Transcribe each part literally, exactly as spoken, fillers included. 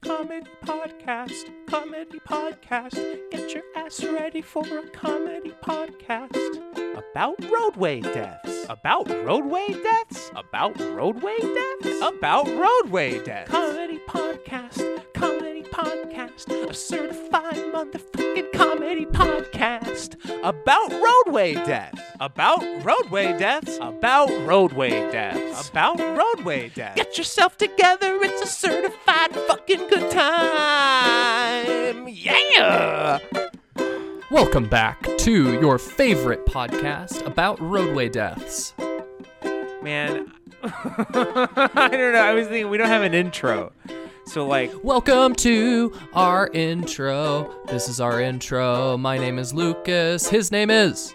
comedy podcast, comedy podcast. Get your ass ready for a comedy podcast. About roadway deaths. About roadway deaths? About roadway deaths? About roadway deaths. Comedy podcast, comedy podcast. A certified motherfucking comedy podcast. About roadway deaths. About roadway deaths. About roadway deaths. About roadway deaths. Get yourself together, it's a certified fucking good time. Yeah! Welcome back to your favorite podcast about roadway deaths. Man, I don't know. I was thinking we don't have an intro. So, like... Welcome to our intro. This is our intro. My name is Lucas. His name is...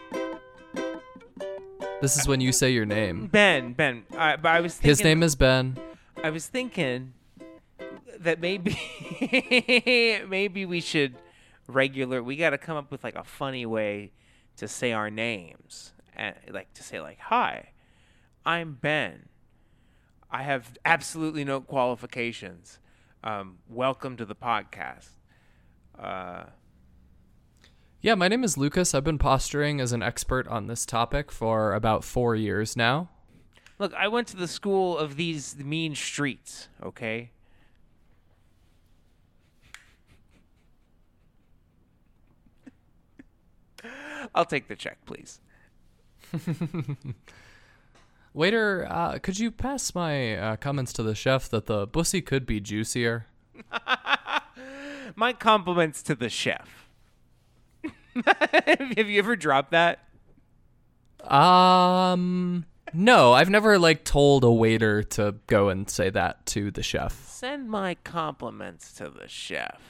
This is when you say your name. Ben, Ben. I, but I was thinking... His name is Ben. I was thinking that maybe... maybe we should... regular we got to come up with like a funny way to say our names, and like to say like, hi, I'm Ben, I have absolutely no qualifications, um welcome to the podcast. uh Yeah, my name is Lucas. I've been posturing as an expert on this topic for about four years now. Look, I went to the school of these mean streets, okay? I'll take the check, please. Waiter, uh, could you pass my uh, comments to the chef that the pussy could be juicier? My compliments to the chef. Have you ever dropped that? Um, no, I've never like told a waiter to go and say that to the chef. Send my compliments to the chef.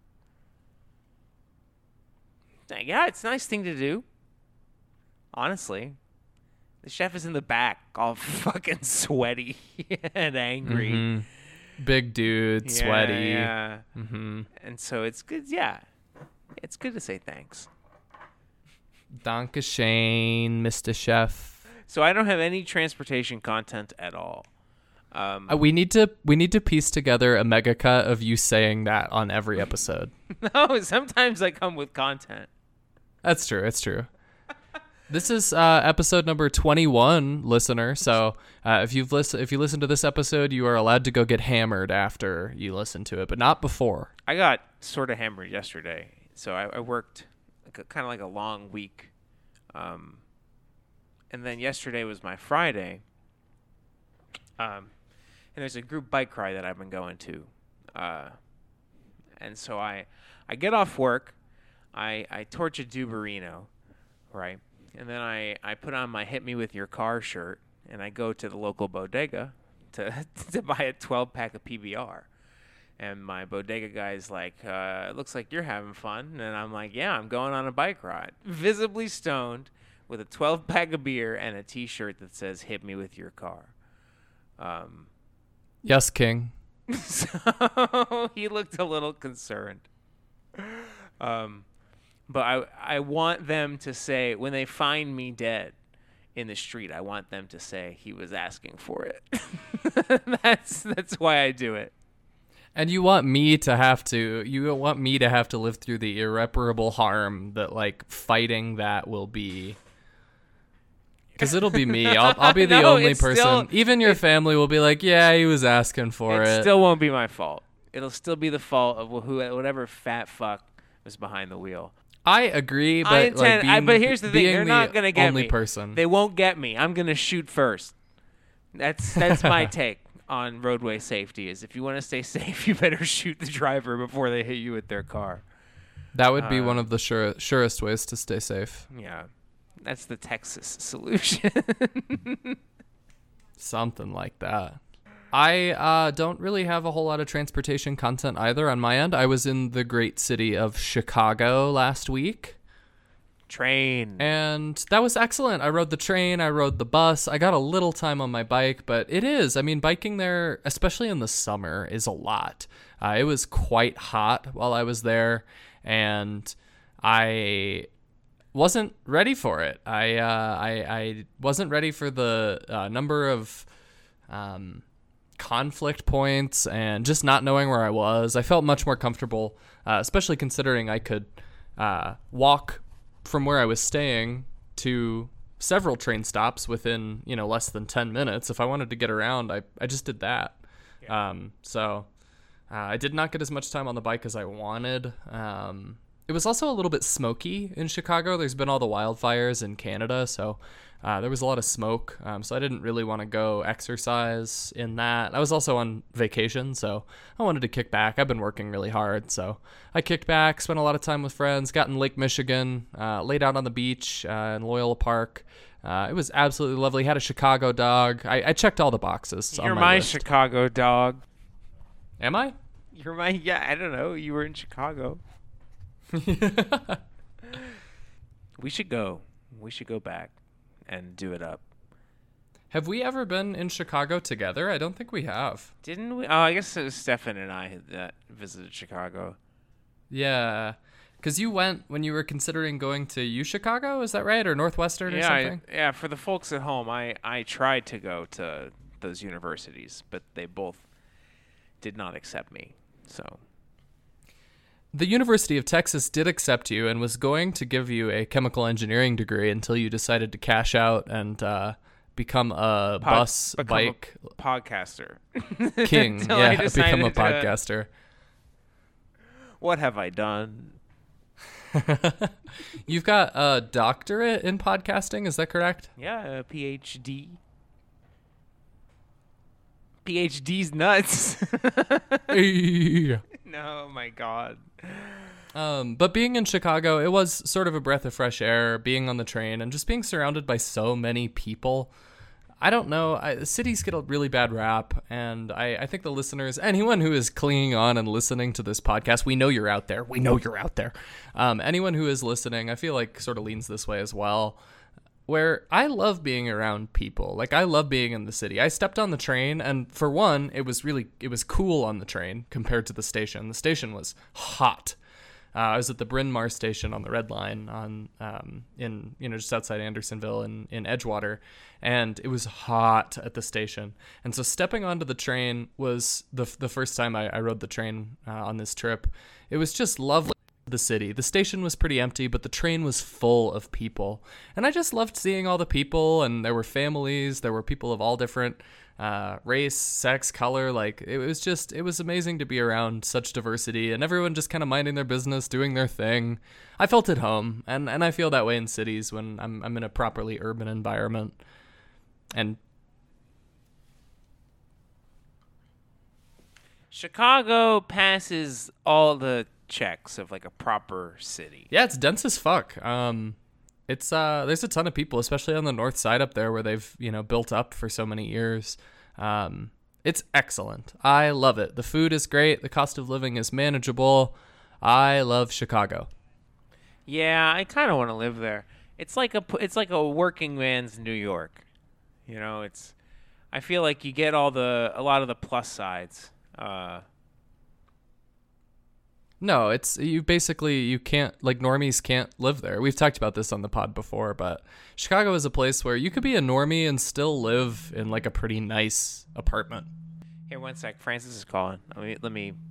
Yeah, it's a nice thing to do. Honestly. The chef is in the back, all fucking sweaty and angry. Mm-hmm. Big dude, yeah, sweaty. Yeah. Mm-hmm. And so it's good, yeah. It's good to say thanks. Danke schön, Mister Chef. So I don't have any transportation content at all. Um, uh, we need to we need to piece together a mega cut of you saying that on every episode. No, sometimes I come with content. That's true. It's true. This is uh, episode number twenty-one, listener. So uh, if you've listen, if you listen to this episode, you are allowed to go get hammered after you listen to it, but not before. I got sort of hammered yesterday, so I, I worked like kind of like a long week, um, and then yesterday was my Friday. Um, and there's a group bike ride that I've been going to, uh, and so I I get off work. I, I torch a Duberino, right? And then I, I put on my Hit Me With Your Car shirt, and I go to the local bodega to to buy a twelve-pack of P B R. And my bodega guy's like, uh, it looks like you're having fun. And I'm like, yeah, I'm going on a bike ride. Visibly stoned with a twelve-pack of beer and a T-shirt that says, Hit Me With Your Car. Um, yes, King. So he looked a little concerned. Um But I I want them to say, when they find me dead in the street, I want them to say he was asking for it. that's that's why I do it. And you want me to have to you want me to have to live through the irreparable harm that like fighting that will be. Because it'll be me. I'll I'll be the no, only person. Still, Even your it, family will be like, yeah, he was asking for it. It still won't be my fault. It'll still be the fault of who whatever fat fuck was behind the wheel. I agree, but I intend, like being, I, but here's the thing: they're the not gonna get only me. person. They won't get me. I'm gonna shoot first. That's that's my take on roadway safety. Is if you want to stay safe, you better shoot the driver before they hit you with their car. That would be uh, one of the sure, surest ways to stay safe. Yeah, that's the Texas solution. Something like that. I uh, don't really have a whole lot of transportation content either on my end. I was in the great city of Chicago last week. Train. And that was excellent. I rode the train. I rode the bus. I got a little time on my bike, but it is. I mean, biking there, especially in the summer, is a lot. Uh, it was quite hot while I was there, and I wasn't ready for it. I uh, I, I wasn't ready for the uh, number of... Um, conflict points and just not knowing where I was. I felt much more comfortable, uh, especially considering I could uh, walk from where I was staying to several train stops within, you know, less than ten minutes. If I wanted to get around, I, I just did that. Yeah. Um, so uh, I did not get as much time on the bike as I wanted. Um, it was also a little bit smoky in Chicago. There's been all the wildfires in Canada, so uh, there was a lot of smoke. Um, so I didn't really want to go exercise in that. I was also on vacation, so I wanted to kick back. I've been working really hard, so I kicked back, spent a lot of time with friends, got in Lake Michigan, uh, laid out on the beach uh, in Loyola Park. Uh, it was absolutely lovely. Had a Chicago dog. I, I checked all the boxes. You're on my, my list. Chicago dog. Am I? You're my, yeah, I don't know. You were in Chicago. We should go. We should go back and do it up. Have we ever been in Chicago together? I don't think we have. Didn't we? Oh, I guess it was Stefan and I that visited Chicago. Yeah. Because you went when you were considering going to U Chicago, is that right? Or Northwestern yeah, or something? I, yeah, for the folks at home, I, I tried to go to those universities, but they both did not accept me. So the University of Texas did accept you and was going to give you a chemical engineering degree until you decided to cash out and uh, become a Pod, bus become bike a podcaster king. Yeah, become a podcaster. To, what have I done? You've got a doctorate in podcasting, is that correct? Yeah, a P H D. P H D's nuts. No, my God. Um, but being in Chicago, it was sort of a breath of fresh air, being on the train and just being surrounded by so many people. I don't know. I, cities get a really bad rap, and I, I think the listeners, anyone who is clinging on and listening to this podcast, we know you're out there. We know you're out there. Um, anyone who is listening, I feel like sort of leans this way as well, where I love being around people. Like, I love being in the city. I stepped on the train, and for one, it was really, it was cool on the train compared to the station. The station was hot. Uh, I was at the Bryn Mawr station on the Red Line on um, in you know just outside Andersonville in, in Edgewater, and it was hot at the station. And so stepping onto the train was the the first time I, I rode the train uh, on this trip. It was just lovely. The city. The station was pretty empty, but the train was full of people. And I just loved seeing all the people, and there were families, there were people of all different uh, race, sex, color. Like, it was just, it was amazing to be around such diversity and everyone just kind of minding their business, doing their thing. I felt at home, and, and I feel that way in cities when I'm, I'm in a properly urban environment. And Chicago passes all the checks of like a proper city. Yeah, it's dense as fuck. Um, it's uh, there's a ton of people, especially on the north side up there where they've you know built up for so many years. Um, it's excellent. I love it. The food is great. The cost of living is manageable. I love Chicago. Yeah, I kind of want to live there. It's like a it's like a working man's New York. You know, it's. I feel like you get all the a lot of the plus sides. Uh, No, it's you basically you can't like normies can't live there. We've talked about this on the pod before, but Chicago is a place where you could be a normie and still live in like a pretty nice apartment. Here, one sec. Francis is calling. Let me. Let me.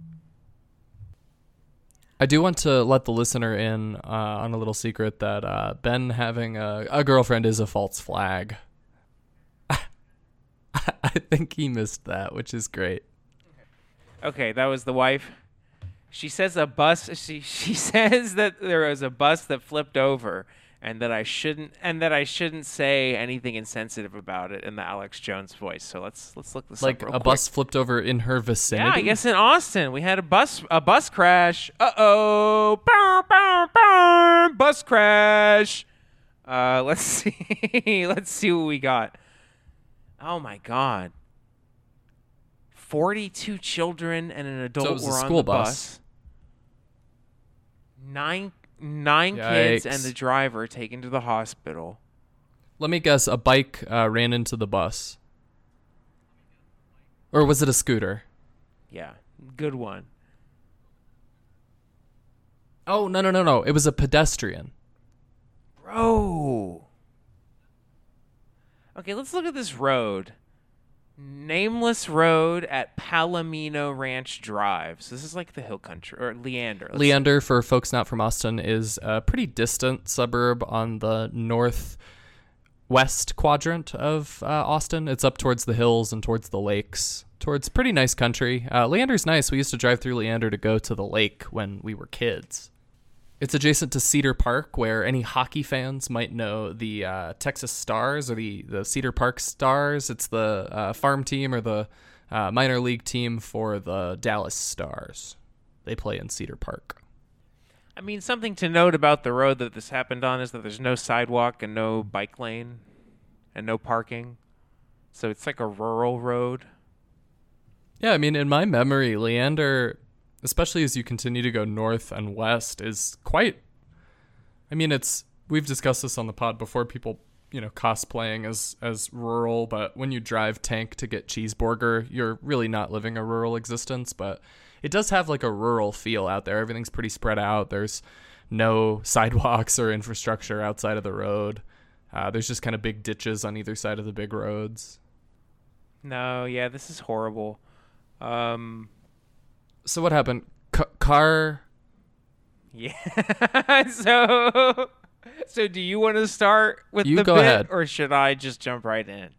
I do want to let the listener in uh, on a little secret that uh, Ben having a, a girlfriend is a false flag. I think he missed that, which is great. Okay, that was the wife. She says a bus. She she says that there was a bus that flipped over, and that I shouldn't and that I shouldn't say anything insensitive about it in the Alex Jones voice. So let's let's look this like up. Like a quick. bus flipped over in her vicinity. Yeah, I guess in Austin we had a bus a bus crash. Uh oh, bow, bow, bow, bus crash. Uh, let's see. Let's see what we got. Oh my God. Forty-two children and an adult so it was were a on school the bus. bus. Nine nine Yikes. kids and the driver taken to the hospital. Let me guess, a bike uh, ran into the bus. Or was it a scooter? Yeah, good one. Oh, no, no, no, no. It was a pedestrian. Bro. Okay, let's look at this road. Nameless road at Palomino Ranch Drive. So this is like the hill country, or Leander. Let's Leander, for folks not from Austin, is a pretty distant suburb on the northwest quadrant of uh, Austin. It's up towards the hills and towards the lakes, towards pretty nice country. Uh, Leander's nice. We used to drive through Leander to go to the lake when we were kids. It's adjacent to Cedar Park, where any hockey fans might know the uh, Texas Stars or the, the Cedar Park Stars. It's the uh, farm team or the uh, minor league team for the Dallas Stars. They play in Cedar Park. I mean, something to note about the road that this happened on is that there's no sidewalk and no bike lane and no parking. So it's like a rural road. Yeah, I mean, in my memory, Leander, especially as you continue to go north and west, is quite, I mean, it's, we've discussed this on the pod before, people, you know, cosplaying as, as rural, but when you drive tank to get cheeseburger, you're really not living a rural existence, but it does have like a rural feel out there. Everything's pretty spread out. There's no sidewalks or infrastructure outside of the road. Uh, there's just kind of big ditches on either side of the big roads. No, yeah, this is horrible. Um... So what happened? C- car. Yeah. so, so do you want to start with you the go bit, ahead. or should I just jump right in?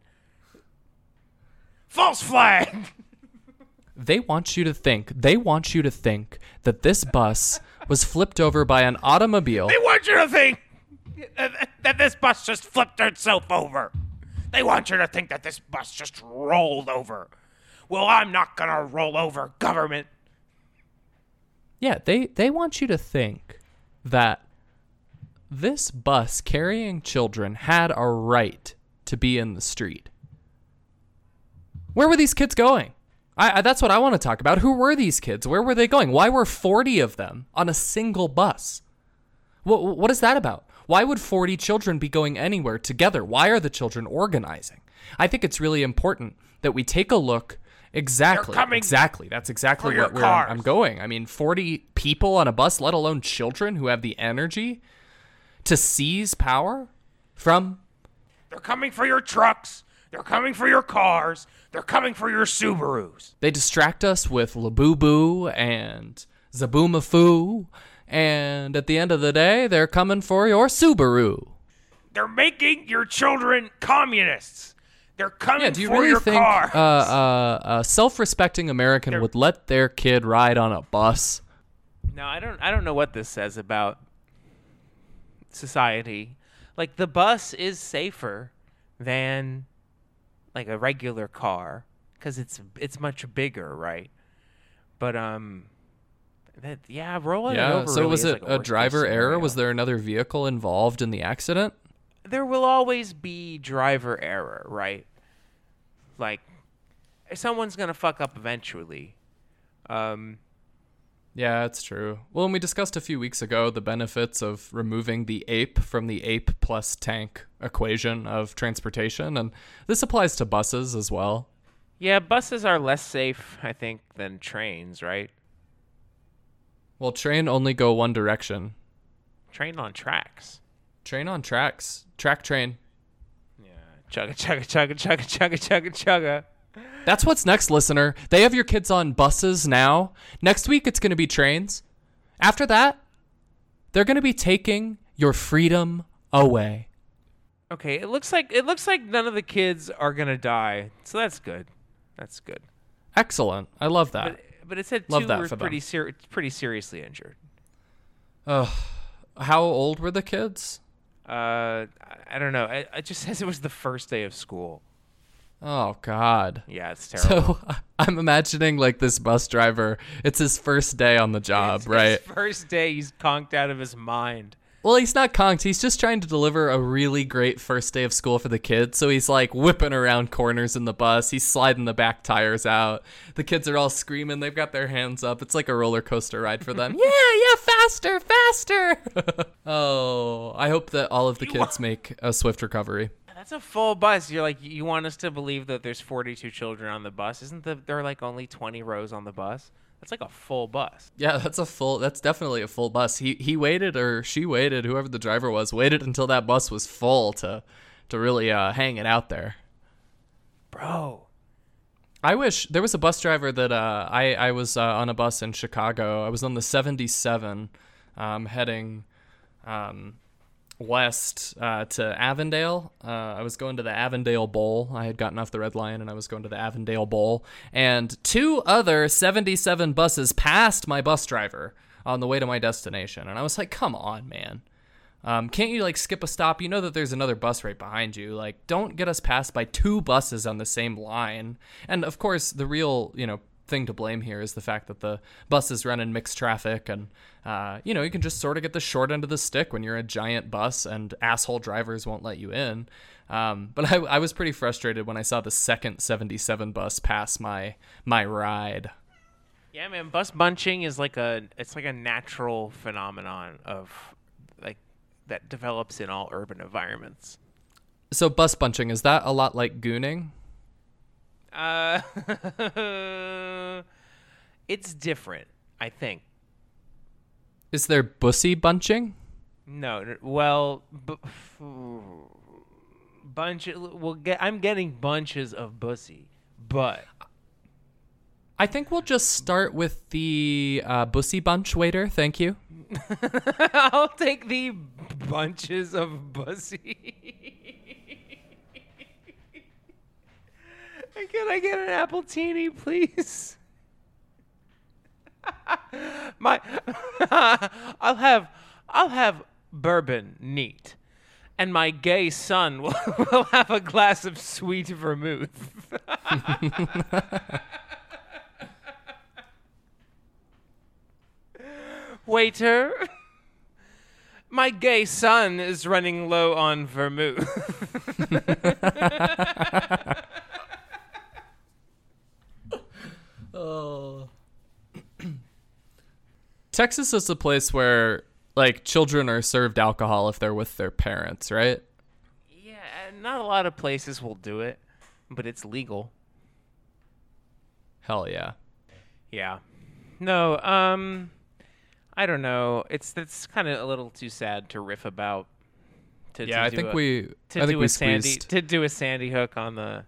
False flag. They want you to think. They want you to think that this bus was flipped over by an automobile. They want you to think that, that this bus just flipped itself over. They want you to think that this bus just rolled over. Well, I'm not gonna roll over, government. Yeah, they, they want you to think that this bus carrying children had a right to be in the street. Where were these kids going? I, I that's what I want to talk about. Who were these kids? Where were they going? Why were forty of them on a single bus? What, what is that about? Why would forty children be going anywhere together? Why are the children organizing? I think it's really important that we take a look. Exactly. Exactly. That's exactly where, where I'm, I'm going. I mean, forty people on a bus, let alone children who have the energy to seize power from. They're coming for your trucks. They're coming for your cars. They're coming for your Subarus. They distract us with Labubu and Zaboomafoo. And at the end of the day, they're coming for your Subaru. They're making your children communists. They're coming yeah, do you for really your think, cars. Uh, uh, a self-respecting American They're... would let their kid ride on a bus? No, I don't. I don't know what this says about society. Like, the bus is safer than like a regular car because it's it's much bigger, right? But um, that yeah, rolling yeah, it over. So really was is it like a, a driver scenario. error? Was there another vehicle involved in the accident? There will always be driver error, right? Like, someone's gonna fuck up eventually. Um, yeah, it's true. Well, and we discussed a few weeks ago the benefits of removing the ape from the ape plus tank equation of transportation, and this applies to buses as well. Yeah, buses are less safe, I think, than trains, right? Well, train only go one direction. Train on tracks. Train on tracks. Track train. Yeah. Chugga, chugga, chugga, chugga, chugga, chugga, chugga. That's what's next, listener. They have your kids on buses now. Next week, it's going to be trains. After that, they're going to be taking your freedom away. Okay, it looks like it looks like none of the kids are going to die. So that's good. That's good. Excellent. I love that. But, but it said love two that were for pretty them. ser- pretty seriously injured. Uh, how old were the kids? Uh, I don't know. It, it just says it was the first day of school. Oh, God. Yeah, it's terrible. So I'm imagining like this bus driver, it's his first day on the job, it's right? His first day, he's conked out of his mind. Well, he's not conked. He's just trying to deliver a really great first day of school for the kids. So he's like whipping around corners in the bus. He's sliding the back tires out. The kids are all screaming. They've got their hands up. It's like a roller coaster ride for them. yeah, yeah, faster, faster. Oh, I hope that all of the kids make a swift recovery. That's a full bus. You're like, you want us to believe that there's forty-two children on the bus. Isn't the, there like only twenty rows on the bus? That's like a full bus. Yeah, that's a full, that's definitely a full bus. He he waited, or she waited, whoever the driver was, waited until that bus was full to to really uh, hang it out there. Bro, I wish there was a bus driver that uh, I I was uh, on a bus in Chicago. I was on the seventy-seven, um, heading um, west uh, to Avondale. Uh, I was going to the Avondale Bowl. I had gotten off the Red Lion and I was going to the Avondale Bowl. And two other seventy-seven buses passed my bus driver on the way to my destination. And I was like, come on, man. Um, can't you like skip a stop? You know that there's another bus right behind you. Like, don't get us passed by two buses on the same line. And of course, the real, you know, thing to blame here is the fact that the buses run in mixed traffic, and uh, you know, you can just sort of get the short end of the stick when you're a giant bus and asshole drivers won't let you in. Um, but I, I was pretty frustrated when I saw the second seventy-seven bus pass my my ride. Yeah, man, bus bunching is like a it's like a natural phenomenon of like that develops in all urban environments. So bus bunching, is that a lot like gooning? Uh, it's different, I think. Is there bussy bunching? No, n- well, bu- bunch. Well, get, I'm getting bunches of bussy, but I think we'll just start with the uh, bussy bunch waiter. Thank you. I'll take the bunches of bussy. Can I get an appletini, please? My, I'll have, I'll have bourbon neat, and my gay son will, will have a glass of sweet vermouth. Waiter, my gay son is running low on vermouth. Oh. Texas is a place where like children are served alcohol if they're with their parents, right? Yeah, not a lot of places will do it, but it's legal. Hell yeah. Yeah. No, um I don't know. It's it's kind of a little too sad to riff about. To, yeah, to I do think a, we to I think do we a Sandy squeezed. to do a Sandy Hook on the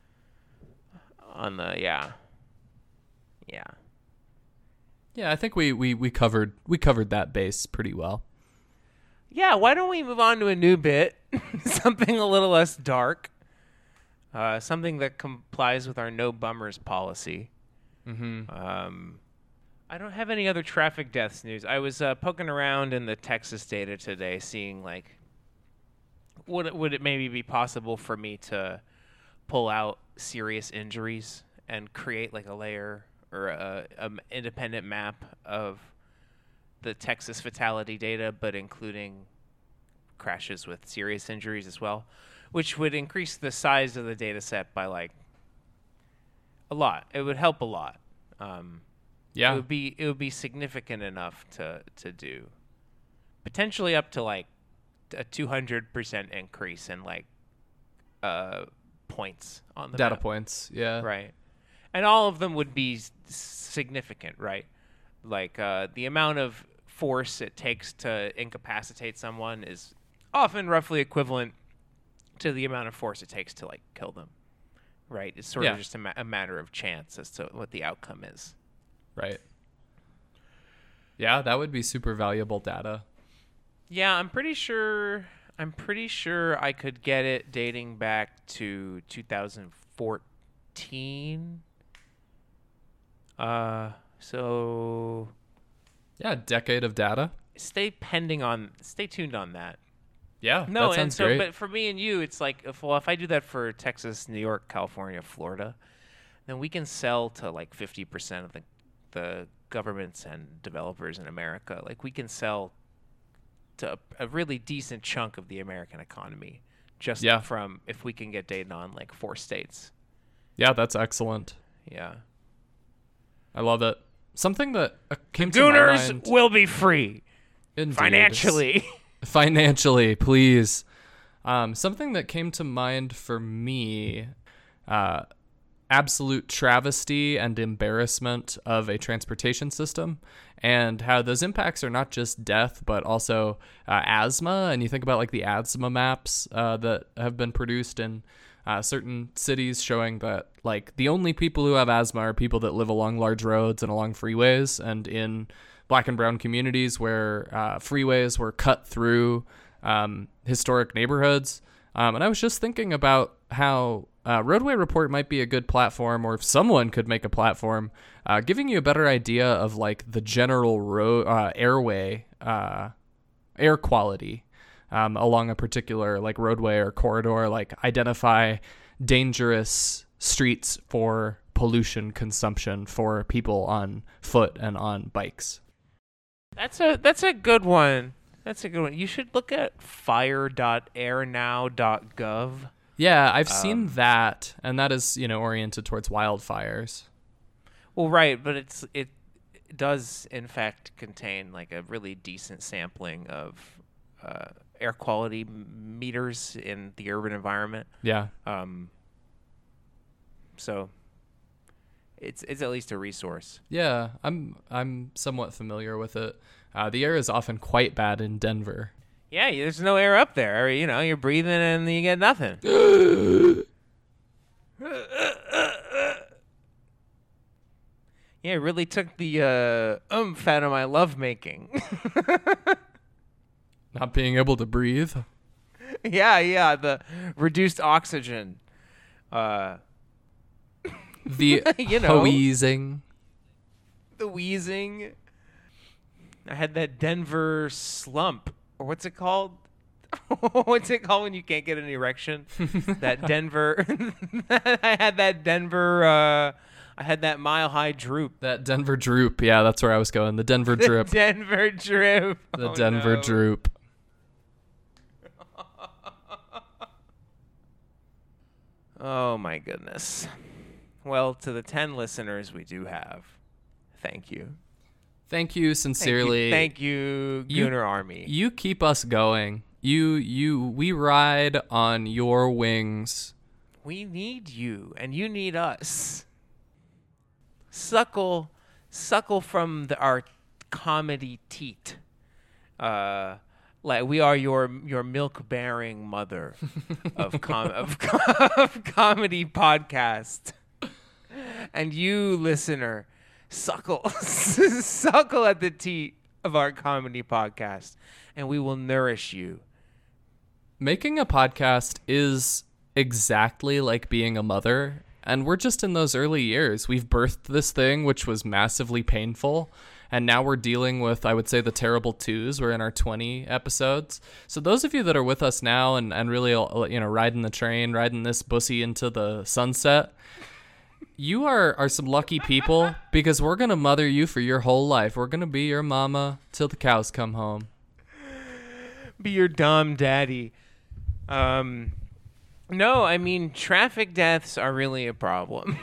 on the yeah. Yeah. Yeah, I think we, we, we covered we covered that base pretty well. Yeah, why don't we move on to a new bit? Something a little less dark. Uh, something that complies with our no bummers policy. Mm-hmm. Um, I don't have any other traffic deaths news. I was uh, poking around in the Texas data today, seeing like, would it, would it maybe be possible for me to pull out serious injuries and create like a layer or a, a m- independent map of the Texas fatality data, but including crashes with serious injuries as well, which would increase the size of the data set by like a lot. It would help a lot. Um, Yeah. It would be it would be significant enough to to do, potentially up to like a two hundred percent increase in like uh points on the Data map. points. Yeah. Right. And all of them would be s- significant, right? Like uh, the amount of force it takes to incapacitate someone is often roughly equivalent to the amount of force it takes to like kill them, right? It's sort Yeah. of just a, ma- a matter of chance as to what the outcome is. Right. Yeah, that would be super valuable data. Yeah, I'm pretty sure. I'm pretty sure I could get it dating back to two thousand fourteen. Uh, so Yeah, a decade of data. stay pending on. Stay tuned on that. Yeah, No, that sounds and so, great. but for me and you, it's like, if, well, if I do that for Texas, New York, California, Florida, then we can sell to like fifty percent of the the governments and developers in America. Like, we can sell to a, a really decent chunk of the American economy just Yeah. from if we can get data on like four states. Yeah, that's excellent. Yeah. I love it. Something that uh, came to my Gooners mind will be free Indeed. financially. financially, please. Um, something that came to mind for me, uh, absolute travesty and embarrassment of a transportation system, and how those impacts are not just death, but also uh, asthma. And you think about like the asthma maps uh, that have been produced in uh, Uh, certain cities showing that like the only people who have asthma are people that live along large roads and along freeways, and in black and brown communities where uh, freeways were cut through um, historic neighborhoods. Um, and I was just thinking about how uh, Roadway Report might be a good platform, or if someone could make a platform uh, giving you a better idea of like the general road uh, airway uh, air quality Um, along a particular like roadway or corridor, like identify dangerous streets for pollution consumption for people on foot and on bikes. That's a that's a good one. That's a good one. You should look at fire dot air now dot gov. Yeah, I've Um, seen that, and that is, you know, oriented towards wildfires. Well, right, but it's it, it does in fact contain like a really decent sampling of uh, air quality m- meters in the urban environment. Yeah. Um, so it's it's at least a resource. Yeah, I'm I'm somewhat familiar with it. Uh, the air is often quite bad in Denver. Yeah, y- there's no air up there. You know, you're breathing and you get nothing. Yeah, it really took the uh, oomph out of my lovemaking. Not being able to breathe. yeah, yeah, the reduced oxygen. Uh, The You know. wheezing. the wheezing. I had that Denver slump. Or what's it called? What's it called when you can't get an erection? that Denver. I had that Denver. Uh, I had that mile high droop. That Denver droop. Yeah, that's where I was going. The Denver drip. Denver droop. The Oh, Denver no. droop. Oh my goodness. Well, to the ten listeners we do have, thank you. Thank you sincerely. Thank you, You- Gooner Army. You keep us going. You you we ride on your wings. We need you, and you need us. Suckle, suckle from the, our comedy teat. Uh, like we are your your milk bearing mother of com of, of comedy podcast. And you, listener, suckle, suckle at the teat of our comedy podcast, and we will nourish you. Making a podcast is exactly like being a mother, and we're just in those early years. We've birthed this thing, which was massively painful, and now we're dealing with, I would say, the terrible twos. We're in our twenty episodes. So those of you that are with us now and, and really, you know, riding the train, riding this bussy into the sunset, you are, are some lucky people, because we're going to mother you for your whole life. We're going to be your mama till the cows come home. Be your dumb daddy. Um, no, I mean, traffic deaths are really a problem.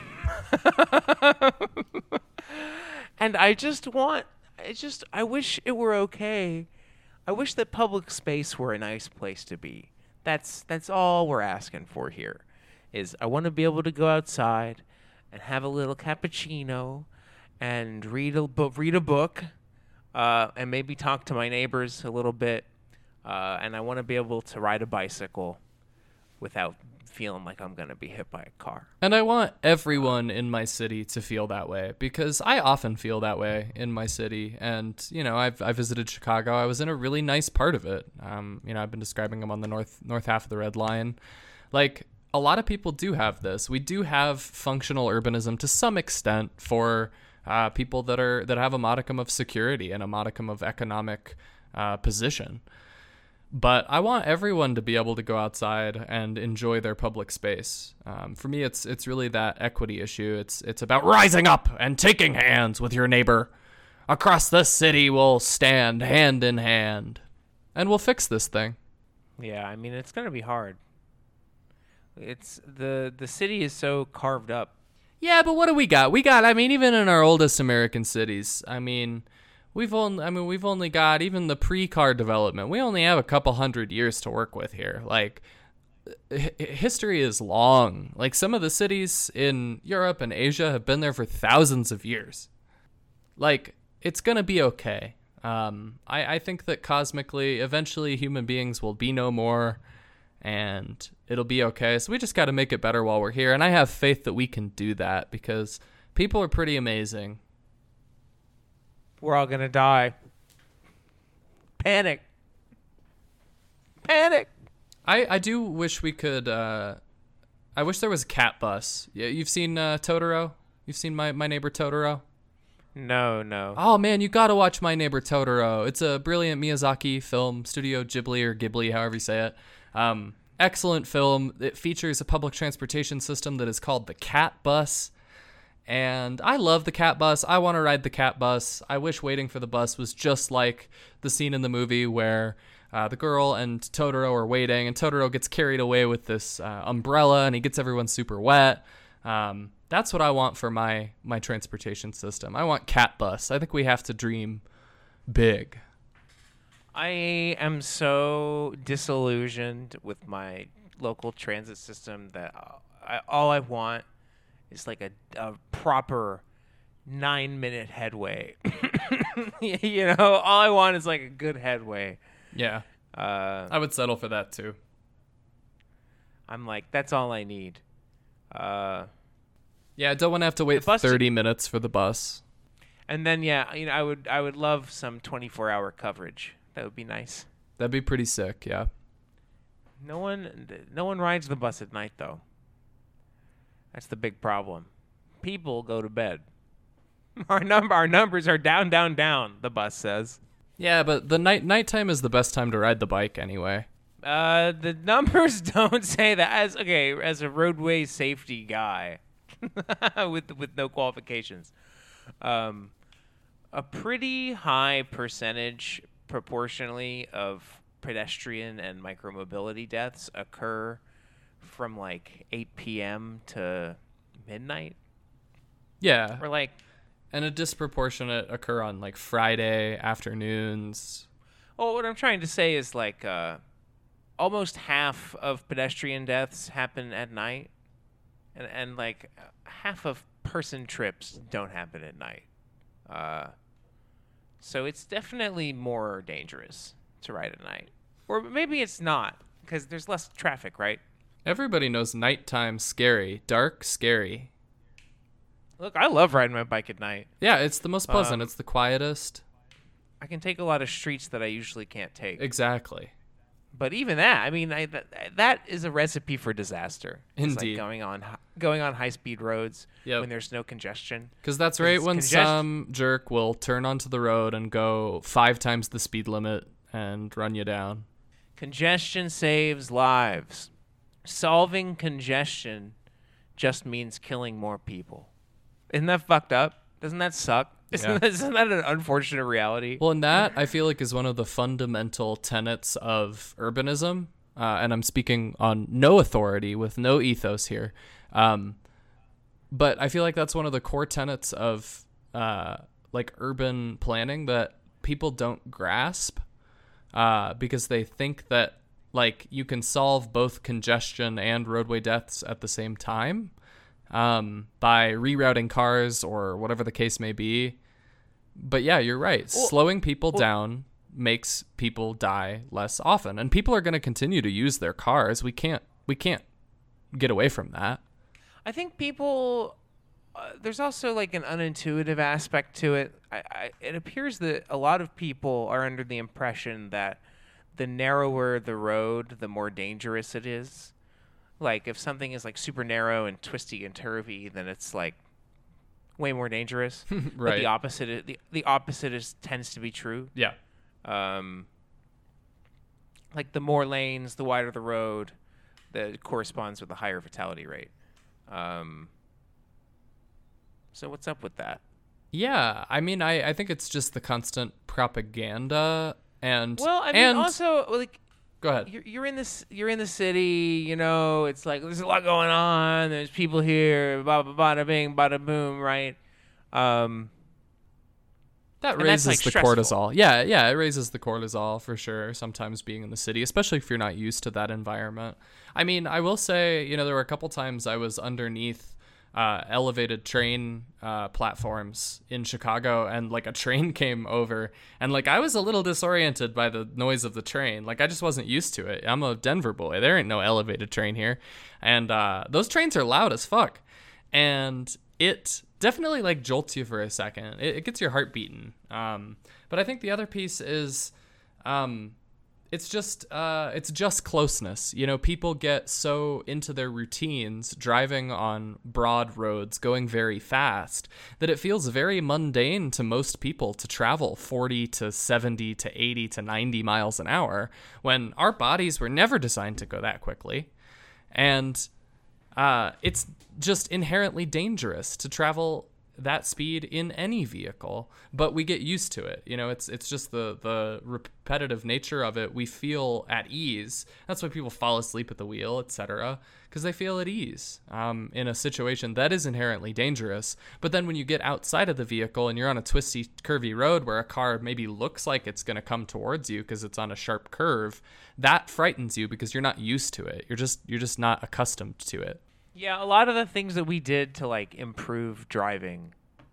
And I just want, I just, I wish it were okay. I wish that public space were a nice place to be. That's, that's all we're asking for here, is I want to be able to go outside and have a little cappuccino and read a book, read a book, uh, and maybe talk to my neighbors a little bit. Uh, and I want to be able to ride a bicycle without feeling like I'm going to be hit by a car. And I want everyone in my city to feel that way, because I often feel that way in my city. And, you know, I've I visited Chicago. I was in a really nice part of it. Um, you know, I've been describing them on the north north half of the Red Line. Like, a lot of people do have this. We do have functional urbanism to some extent for uh, people that are that have a modicum of security and a modicum of economic uh, position. But I want everyone to be able to go outside and enjoy their public space. Um, for me, it's it's really that equity issue. It's it's about rising up and taking hands with your neighbor. Across the city, we'll stand hand in hand, and we'll fix this thing. Yeah, I mean, it's going to be hard. It's the the city is so carved up. Yeah, but what do we got? We got, I mean, even in our oldest American cities, I mean, we've only, I mean, we've only got even the pre-car development. We only have a couple hundred years to work with here. Like, h- history is long. Like, some of the cities in Europe and Asia have been there for thousands of years. Like, it's gonna be okay. Um, I, I think that cosmically, eventually, human beings will be no more, and it'll be okay. So we just got to make it better while we're here. And I have faith that we can do that because people are pretty amazing. We're all going to die. Panic. Panic. I, I do wish we could, uh, I wish there was a cat bus. Yeah, you've seen uh, Totoro? You've seen my, my Neighbor Totoro? No, no. Oh man, you gotta watch My Neighbor Totoro. It's a brilliant Miyazaki film, Studio Ghibli or Ghibli, however you say it. Um, excellent film. It features a public transportation system that is called the Cat Bus. And I love the Cat Bus. I want to ride the Cat Bus. I wish waiting for the bus was just like the scene in the movie where uh, the girl and Totoro are waiting, and Totoro gets carried away with this uh, umbrella, and he gets everyone super wet. Um, that's what I want for my my transportation system. I want Cat Bus. I think we have to dream big. I am so disillusioned with my local transit system that I, all I want is like a, a proper nine minute headway. You know, all I want is like a good headway. Yeah. Uh, I would settle for that too. I'm like, that's all I need. Uh, yeah, I don't want to have to wait thirty t- minutes for the bus. And then, yeah, you know, I would, I would love some twenty-four hour coverage. That would be nice. That'd be pretty sick. Yeah. No one, no one rides the bus at night though. That's the big problem. People go to bed. Our number, our numbers are down, down, down. The bus says. Yeah, but the night nighttime is the best time to ride the bike anyway. Uh, the numbers don't say that. As okay, as a roadway safety guy, with with no qualifications, um, a pretty high percentage, proportionally, of pedestrian and micromobility deaths occur from like eight p.m. to midnight. Yeah. Or like, and a disproportionate occur on like Friday afternoons. oh, what I'm trying to say is like, uh, almost half of pedestrian deaths happen at night, and and like half of person trips don't happen at night. Uh, so it's definitely more dangerous to ride at night, or maybe it's not because there's less traffic, right? Everybody knows nighttime scary, dark scary. Look, I love riding my bike at night. Yeah, it's the most pleasant. Um, it's the quietest. I can take a lot of streets that I usually can't take. Exactly. But even that, I mean, I, that, that is a recipe for disaster. It's Indeed. like going on going on high speed roads Yep. when there's no congestion. Because that's right It's when congest- some jerk will turn onto the road and go five times the speed limit and run you down. Congestion saves lives. Solving congestion just means killing more people. Isn't that fucked up? Doesn't that suck? Isn't, Yeah. that, isn't that an unfortunate reality? Well, and that I feel like is one of the fundamental tenets of urbanism, uh, and I'm speaking on no authority with no ethos here, um, but I feel like that's one of the core tenets of uh, like urban planning that people don't grasp uh, because they think that like you can solve both congestion and roadway deaths at the same time. Um, by rerouting cars or whatever the case may be. But yeah, you're right. Well, Slowing people well, down makes people die less often. And people are going to continue to use their cars. We can't we can't get away from that. I think people, uh, there's also like an unintuitive aspect to it. I, I, it appears that a lot of people are under the impression that the narrower the road, the more dangerous it is. Like, if something is, like, super narrow and twisty and turvy, then it's, like, way more dangerous. But Right. the opposite, is, the, the opposite is tends to be true. Yeah. Um, like, the more lanes, the wider the road, that corresponds with a higher fatality rate. Um, so what's up with that? Yeah. I mean, I, I think it's just the constant propaganda and... Well, I mean, and, also, like... Go ahead. You're, you're in this. You're in the city. You know, it's like there's a lot going on. There's people here. Blah blah bada bing, bada boom. Right. Um, That and that's, raises like, the stressful. cortisol. Yeah, yeah, it raises the cortisol for sure. Sometimes being in the city, especially if you're not used to that environment. I mean, I will say, you know, there were a couple times I was underneath uh, elevated train uh, platforms in Chicago, and like a train came over, and like I was a little disoriented by the noise of the train. Like I just wasn't used to it. I'm a Denver boy. There ain't no elevated train here, and uh, those trains are loud as fuck, and it definitely like jolts you for a second. It, it gets your heart beating. Um, but I think the other piece is. Um, It's just uh, it's just closeness. You know, people get so into their routines driving on broad roads, going very fast, that it feels very mundane to most people to travel forty to seventy to eighty to ninety miles an hour when our bodies were never designed to go that quickly. And uh, it's just inherently dangerous to travel that speed in any vehicle, but we get used to it. You know, it's it's just the the repetitive nature of it. We feel at ease. That's why people fall asleep at the wheel, et cetera, because they feel at ease um, in a situation that is inherently dangerous. But then when you get outside of the vehicle and you're on a twisty, curvy road where a car maybe looks like it's going to come towards you because it's on a sharp curve, that frightens you because you're not used to it. You're just you're just not accustomed to it. Yeah, a lot of the things that we did to like improve driving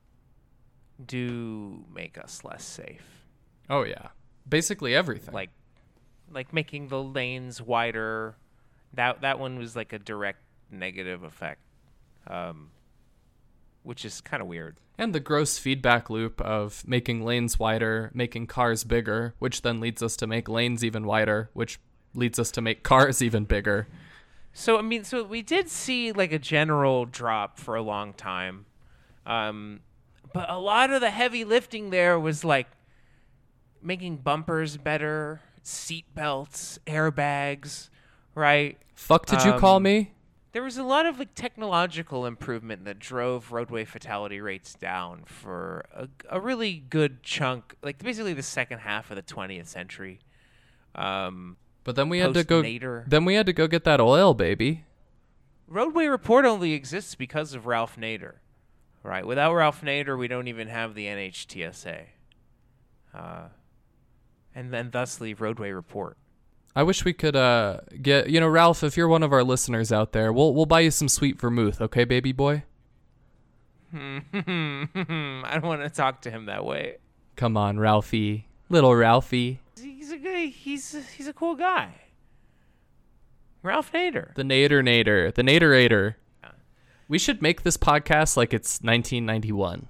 do make us less safe. Oh yeah, basically everything. Like, like making the lanes wider. That that one was like a direct negative effect, um, which is kind of weird. And the gross feedback loop of making lanes wider, making cars bigger, which then leads us to make lanes even wider, which leads us to make cars even bigger. So, I mean, so we did see like a general drop for a long time. Um, but a lot of the heavy lifting there was like making bumpers better, seat belts, airbags, right? Fuck did you um, call me? There was a lot of like technological improvement that drove roadway fatality rates down for a, a really good chunk, like basically the second half of the twentieth century. Um, But then we had to go. Nader. Then we had to go get that oil, baby. Roadway Report only exists because of Ralph Nader, right? Without Ralph Nader, we don't even have the N H T S A, uh, and then thusly Roadway Report. I wish we could uh get you know Ralph, if you're one of our listeners out there, we'll we'll buy you some sweet vermouth, okay, baby boy? I don't want to talk to him that way. Come on, Ralphie, little Ralphie. He's a good, he's he's a cool guy. Ralph Nader. The Nader Nader. The Naderator. Yeah. We should make this podcast like it's nineteen ninety-one.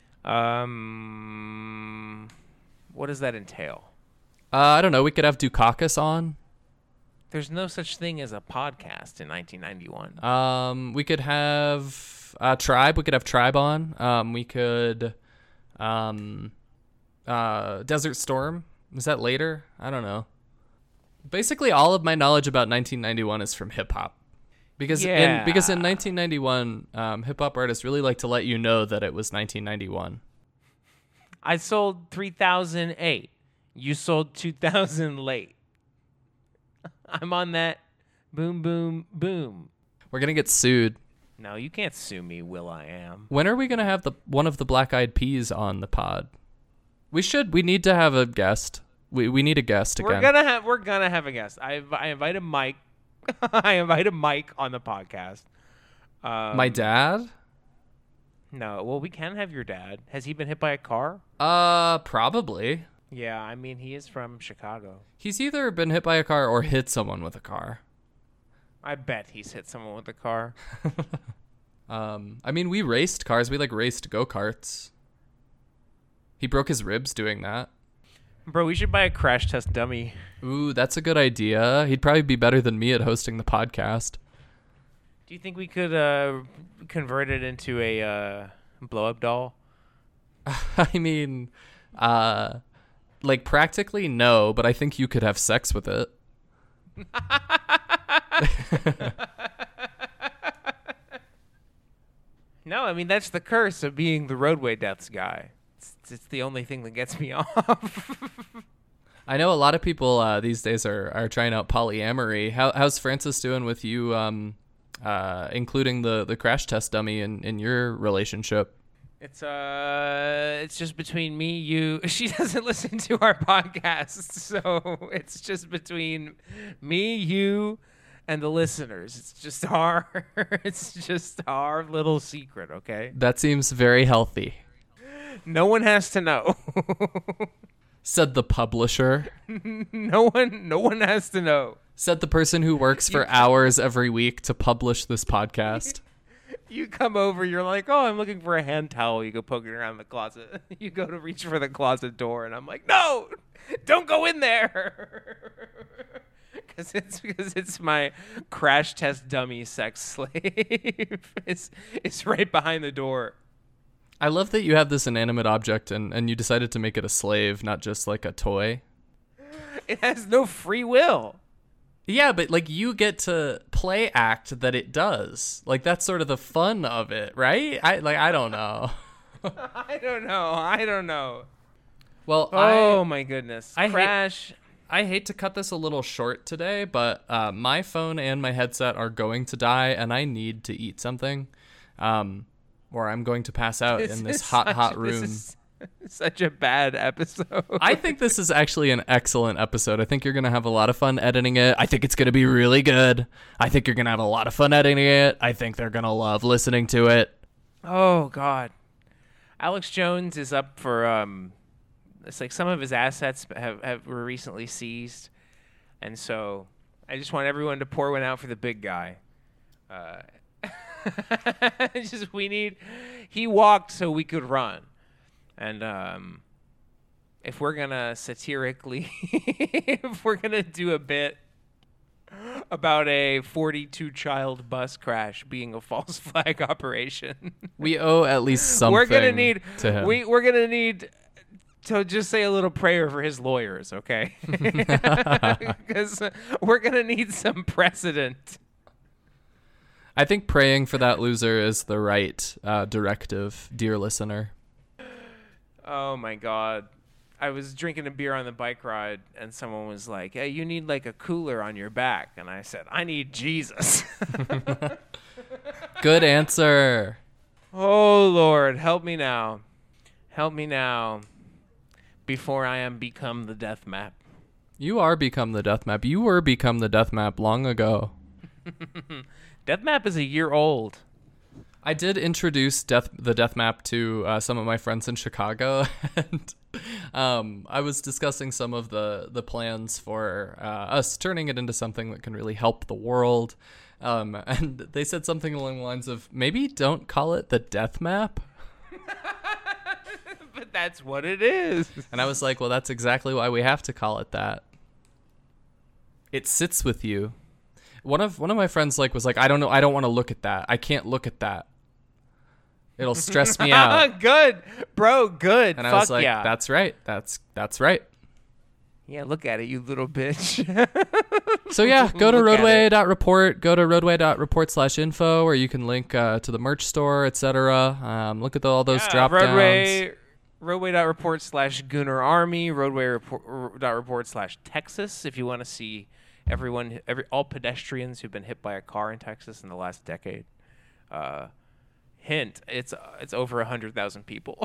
Um, what does that entail? Uh, I don't know. We could have Dukakis on. There's no such thing as a podcast in nineteen ninety-one. Um, we could have uh, Tribe. We could have Tribe on. Um, we could, um, uh, Desert Storm. Was that later? I don't know. Basically, all of my knowledge about nineteen ninety-one is from hip hop, because yeah. in because in nineteen ninety-one, um, hip hop artists really like to let you know that it was nineteen ninety-one. I sold three thousand eight. You sold two thousand late. I'm on that. Boom, boom, boom. We're gonna get sued. No, you can't sue me, Will I Am. When are we gonna have the one of the Black Eyed Peas on the pod? We should. We need to have a guest. We we need a guest again. We're gonna have. We're gonna have a guest. I I invited Mike. I invited Mike on the podcast. Um, My dad? No. Well, we can have your dad. Has he been hit by a car? Uh, probably. Yeah. I mean, he is from Chicago. He's either been hit by a car or hit someone with a car. I bet he's hit someone with a car. um, I mean, we raced cars. We like raced go-karts. He broke his ribs doing that. Bro, we should buy a crash test dummy. Ooh, that's a good idea. He'd probably be better than me at hosting the podcast. Do you think we could uh, convert it into a uh, blow-up doll? I mean, uh, like practically no, but I think you could have sex with it. No, I mean, that's the curse of being the roadway deaths guy. It's, it's the only thing that gets me off. I know a lot of people uh, these days are, are trying out polyamory. How, how's Francis doing with you, um, uh, including the, the crash test dummy in, in your relationship? It's uh, it's just between me, you. She doesn't listen to our podcast, so it's just between me, you, and the listeners. It's just our it's just our little secret, okay? That seems very healthy. No one has to know. Said the publisher. no one no one has to know. Said the person who works for hours every week to publish this podcast. You come over, you're like, oh, I'm looking for a hand towel. You go poking around the closet. You go to reach for the closet door, and I'm like, no, don't go in there. Because it's because it's my crash test dummy sex slave. it's, it's right behind the door. I love that you have this inanimate object, and, and you decided to make it a slave, not just like a toy. It has no free will. Yeah, but like you get to play act that it does. Like that's sort of the fun of it, right? I like I don't know. I don't know. I don't know. Well, oh I, my goodness. I Crash. Hate, I hate to cut this a little short today, but uh, my phone and my headset are going to die, and I need to eat something, um, or I'm going to pass out this in this hot, such, hot room. This is such a bad episode. I think this is actually an excellent episode. I think you're going to have a lot of fun editing it. I think it's going to be really good. I think you're going to have a lot of fun editing it. I think they're going to love listening to it. Oh, God. Alex Jones is up for, um, it's like some of his assets have, have were recently seized. And so I just want everyone to pour one out for the big guy. Uh, just, we need, he walked so we could run. And um, if we're going to satirically, if we're going to do a bit about a forty-two child bus crash being a false flag operation, we owe at least something we're gonna need, to him. We, we're going to need to just say a little prayer for his lawyers, okay? Because we're going to need some precedent. I think praying for that loser is the right uh, directive, dear listener. Oh my God. I was drinking a beer on the bike ride and someone was like, hey, you need like a cooler on your back. And I said, I need Jesus. Good answer. Oh Lord, help me now. Help me now before I am become the death map. You are become the death map. You were become the death map long ago. Death map is a year old. I did introduce death, the death map to uh, some of my friends in Chicago, and um, I was discussing some of the, the plans for uh, us turning it into something that can really help the world. Um, and they said something along the lines of, maybe don't call it the death map. But that's what it is. And I was like, well, that's exactly why we have to call it that. It sits with you. One of one of my friends like was like, I don't know, I don't want to look at that. I can't look at that. It'll stress me out. Good, bro. Good. And Fuck I was like, yeah. that's right. That's that's right. Yeah, look at it, you little bitch. So yeah, go to Look at roadway it. dot report, go to roadway dot report slash info, or you can link uh, to the merch store, et cetera. Um, look at the, all those Yeah, drop roadway, downs. roadway.report slash Gooner Army, roadway.report slash Texas, if you want to see everyone, every all pedestrians who've been hit by a car in Texas in the last decade. Uh, hint, it's uh, it's over one hundred thousand people.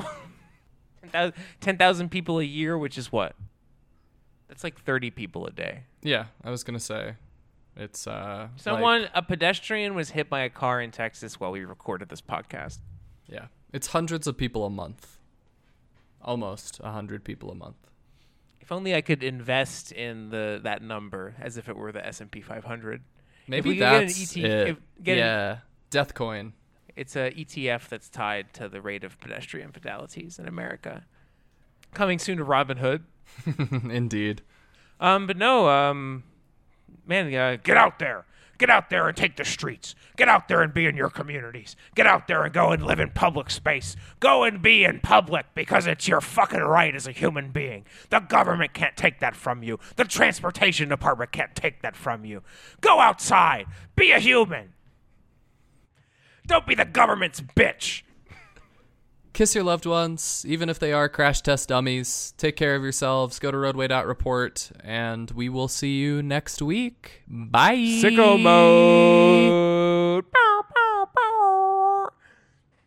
ten thousand people a year, which is what? That's like thirty people a day. Yeah, I was gonna say, it's uh. Someone, like, a pedestrian was hit by a car in Texas while we recorded this podcast. yeah, it's hundreds of people a month. Almost a hundred people a month. If only I could invest in the that number as if it were the S and P five hundred. Maybe we could get an that's E T it. if- get an- yeah, Death Coin. It's a E T F that's tied to the rate of pedestrian fatalities in America. Coming soon to Robinhood. Indeed. Um, but no, um, man, uh, get out there. Get out there and take the streets. Get out there and be in your communities. Get out there and go and live in public space. Go and be in public because it's your fucking right as a human being. The government can't take that from you. The transportation department can't take that from you. Go outside. Be a human. Don't be the government's bitch. Kiss your loved ones, even if they are crash test dummies. Take care of yourselves. Go to roadway dot report, and we will see you next week. Bye. Sicko mode. Bow, bow, bow.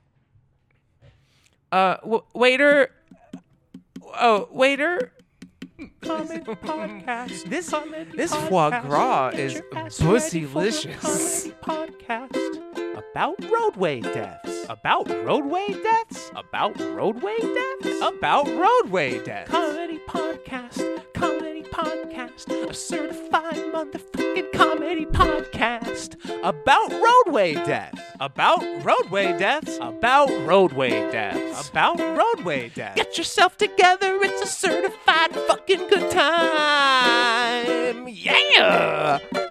Uh, w- waiter. Oh, waiter. Comedy podcast. This Comedy this podcast. foie gras Get is your ass ready for the pussylicious. Comedy podcast. About roadway deaths. About roadway deaths. About roadway deaths. About roadway deaths. Comedy podcast. Comedy podcast. A certified motherfucking comedy podcast. About roadway deaths. About roadway deaths. About roadway deaths. About roadway deaths. Get yourself together. It's a certified fucking good time. Yeah.